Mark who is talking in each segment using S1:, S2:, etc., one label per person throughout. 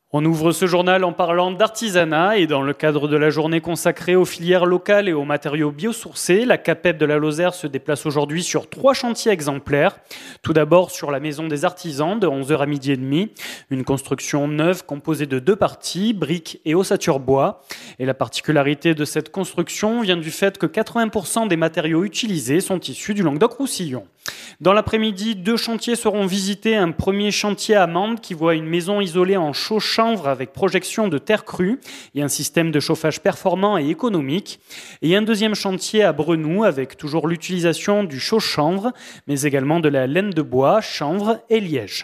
S1: On ouvre ce journal en parlant d'artisanat et dans le cadre de la journée consacrée aux filières locales et aux matériaux biosourcés, la CAPEB de la Lozère se déplace aujourd'hui sur 3 chantiers exemplaires. Tout d'abord sur la Maison des Artisans de 11h à midi et demi, une construction neuve composée de 2 parties, briques et ossature bois. Et la particularité de cette construction vient du fait que 80% des matériaux utilisés sont issus du Languedoc-Roussillon. Dans l'après-midi, 2 chantiers seront visités. Un premier chantier à Mende qui voit une maison isolée en chaux-chanvre avec projection de terre crue et un système de chauffage performant et économique. Et un deuxième chantier à Brenoux avec toujours l'utilisation du chaux-chanvre, mais également de la laine de bois, chanvre et liège.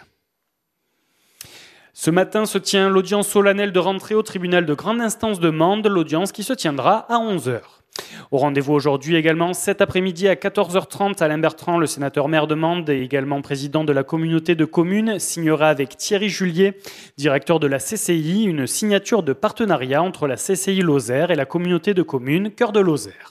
S1: Ce matin se tient l'audience solennelle de rentrée au tribunal de grande instance de Mende, l'audience qui se tiendra à 11h. Au rendez-vous aujourd'hui également, cet après-midi à 14h30, Alain Bertrand, le sénateur maire de Mende et également président de la communauté de communes, signera avec Thierry Julier, directeur de la CCI, une signature de partenariat entre la CCI Lozère et la communauté de communes Cœur de Lozère.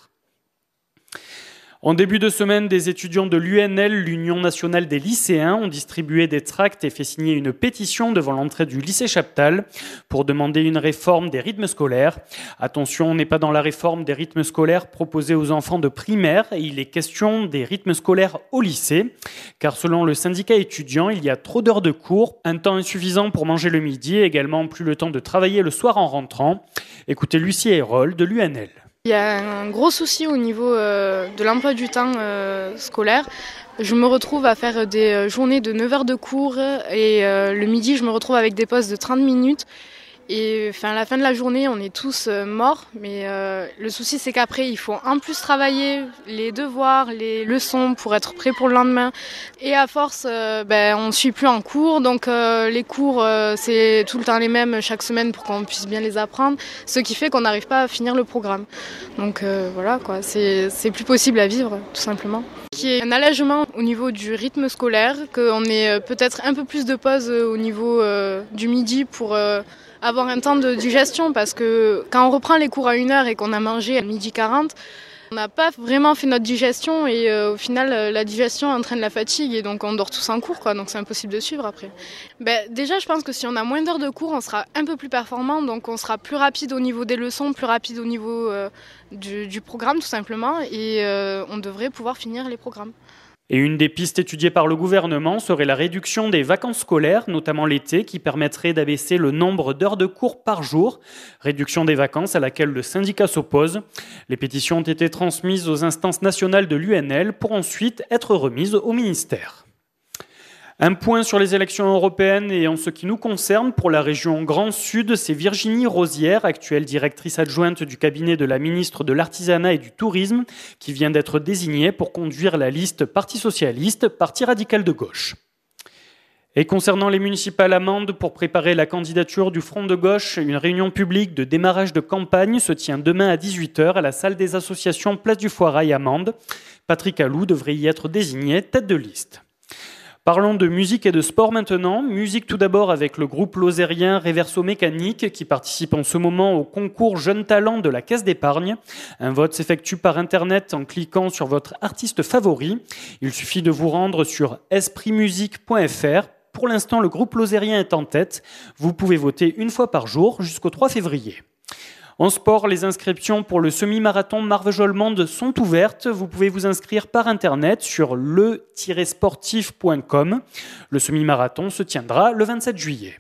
S1: En début de semaine, des étudiants de l'UNL, l'Union nationale des lycéens, ont distribué des tracts et fait signer une pétition devant l'entrée du lycée Chaptal pour demander une réforme des rythmes scolaires. Attention, on n'est pas dans la réforme des rythmes scolaires proposés aux enfants de primaire et il est question des rythmes scolaires au lycée. Car selon le syndicat étudiant, il y a trop d'heures de cours, un temps insuffisant pour manger le midi et également plus le temps de travailler le soir en rentrant. Écoutez Lucie Hérol de l'UNL.
S2: Il y a un gros souci au niveau de l'emploi du temps scolaire. Je me retrouve à faire des journées de 9 heures de cours et le midi, je me retrouve avec des pauses de 30 minutes. Et à la fin de la journée, on est tous morts. Mais le souci, c'est qu'après, il faut en plus travailler les devoirs, les leçons pour être prêt pour le lendemain. Et à force, on ne suit plus en cours. Donc les cours, c'est tout le temps les mêmes chaque semaine pour qu'on puisse bien les apprendre. Ce qui fait qu'on n'arrive pas à finir le programme. Donc voilà, quoi, c'est plus possible à vivre, tout simplement. Qu'il y ait un allègement au niveau du rythme scolaire, qu'on ait peut-être un peu plus de pauses au niveau du midi pour avoir un temps de digestion, parce que quand on reprend les cours à 1h et qu'on a mangé à 12h40, on n'a pas vraiment fait notre digestion et au final la digestion entraîne la fatigue et donc on dort tous en cours, quoi, donc c'est impossible de suivre après. Déjà je pense que si on a moins d'heures de cours, on sera un peu plus performant, donc on sera plus rapide au niveau des leçons, plus rapide au niveau du programme tout simplement et on devrait pouvoir finir les programmes.
S1: Et une des pistes étudiées par le gouvernement serait la réduction des vacances scolaires, notamment l'été, qui permettrait d'abaisser le nombre d'heures de cours par jour. Réduction des vacances à laquelle le syndicat s'oppose. Les pétitions ont été transmises aux instances nationales de l'UNL pour ensuite être remises au ministère. Un point sur les élections européennes et en ce qui nous concerne, pour la région Grand Sud, c'est Virginie Rosière, actuelle directrice adjointe du cabinet de la ministre de l'Artisanat et du Tourisme, qui vient d'être désignée pour conduire la liste Parti socialiste, Parti radical de gauche. Et concernant les municipales à Mende, pour préparer la candidature du Front de gauche, une réunion publique de démarrage de campagne se tient demain à 18h à la salle des associations Place du Foirail à Mende. Patrick Alou devrait y être désigné tête de liste. Parlons de musique et de sport maintenant. Musique tout d'abord avec le groupe lozérien Reverso Mécanique qui participe en ce moment au concours Jeunes Talents de la Caisse d'Épargne. Un vote s'effectue par internet en cliquant sur votre artiste favori. Il suffit de vous rendre sur espritmusique.fr. Pour l'instant, le groupe lozérien est en tête. Vous pouvez voter une fois par jour jusqu'au 3 février. En sport, les inscriptions pour le semi-marathon Marvejols-Mende sont ouvertes. Vous pouvez vous inscrire par internet sur le-sportif.com. Le semi-marathon se tiendra le 27 juillet.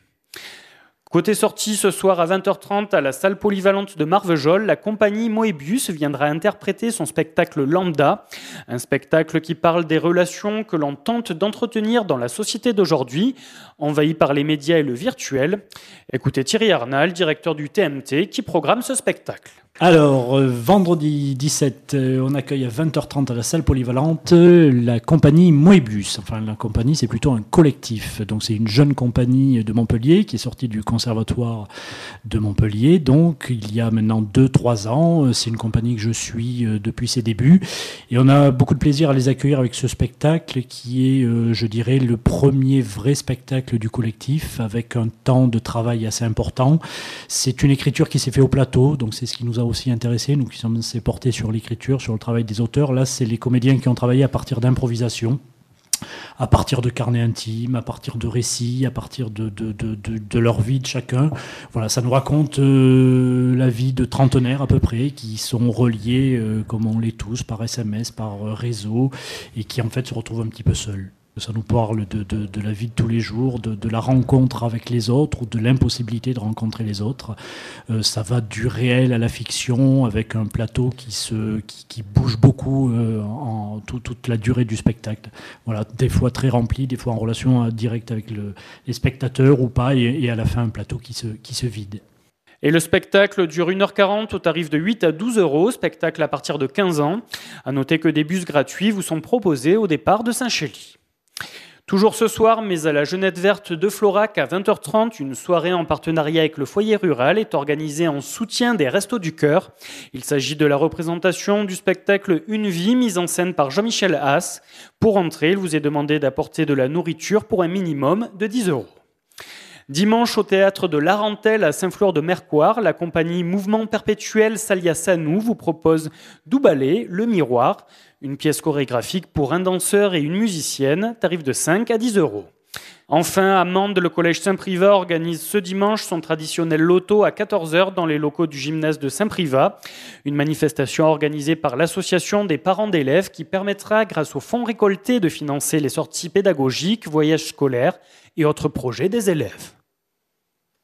S1: Côté sortie, ce soir à 20h30 à la salle polyvalente de Marvejols, la compagnie Moebius viendra interpréter son spectacle Lambda, un spectacle qui parle des relations que l'on tente d'entretenir dans la société d'aujourd'hui, envahie par les médias et le virtuel. Écoutez Thierry Arnal, directeur du TMT, qui programme ce spectacle.
S3: Alors, vendredi 17, on accueille à 20h30 à la salle polyvalente la compagnie Moebius. Enfin, la compagnie, c'est plutôt un collectif. Donc, c'est une jeune compagnie de Montpellier qui est sortie du conservatoire de Montpellier. Donc, il y a maintenant 2-3 ans. C'est une compagnie que je suis depuis ses débuts. Et on a beaucoup de plaisir à les accueillir avec ce spectacle qui est, je dirais, le premier vrai spectacle du collectif avec un temps de travail assez important. C'est une écriture qui s'est faite au plateau. Donc, c'est ce qui nous a aussi intéressés, nous qui sommes assez portés sur l'écriture, sur le travail des auteurs. Là, c'est les comédiens qui ont travaillé à partir d'improvisation. à partir de carnets intimes, à partir de récits, à partir de leur vie de chacun. Voilà, ça nous raconte la vie de trentenaires à peu près, qui sont reliés, comme on l'est tous, par SMS, par réseau, et qui en fait se retrouvent un petit peu seuls. Ça nous parle de la vie de tous les jours, de la rencontre avec les autres ou de l'impossibilité de rencontrer les autres. Ça va du réel à la fiction avec un plateau qui bouge beaucoup en toute la durée du spectacle. Voilà, des fois très rempli, des fois en relation directe avec les spectateurs ou pas, et à la fin un plateau qui se vide.
S1: Et le spectacle dure 1h40 au tarif de 8 à 12 €, spectacle à partir de 15 ans. À noter que des bus gratuits vous sont proposés au départ de Saint-Chély. Toujours ce soir, mais à la Jeunette Verte de Florac à 20h30, une soirée en partenariat avec le foyer rural est organisée en soutien des Restos du Cœur. Il s'agit de la représentation du spectacle Une vie, mise en scène par Jean-Michel Haas. Pour entrer, il vous est demandé d'apporter de la nourriture pour un minimum de 10 €. Dimanche, au théâtre de l'Arentelle à Saint-Flour-de-Mercoire, la compagnie Mouvement Perpétuel Salia Sanou vous propose Doubalé, le miroir, une pièce chorégraphique pour un danseur et une musicienne, tarif de 5 à 10 €. Enfin, à Mende, le collège Saint-Privat organise ce dimanche son traditionnel loto à 14h dans les locaux du gymnase de Saint-Privat. Une manifestation organisée par l'association des parents d'élèves qui permettra, grâce aux fonds récoltés, de financer les sorties pédagogiques, voyages scolaires et autres projets des élèves.